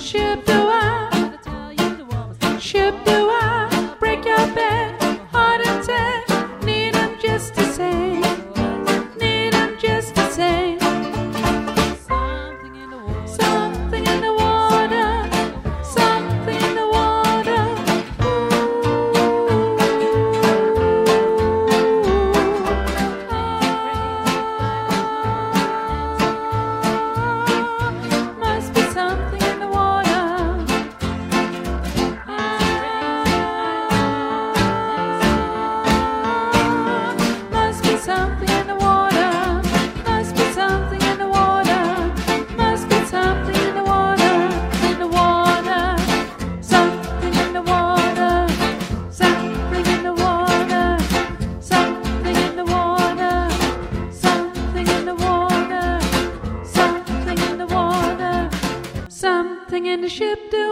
Ship do I, ship do I, break your back, heart attack, need 'em just the same, need 'em just the same. Something in the water, something in the water. Must be something in the water. Must be something in the water. Must be something in the water. Must be something in the water. In the water. Something in the water. Something in the water. Something in the water. Something in the water. Something in the water. Something in the ship do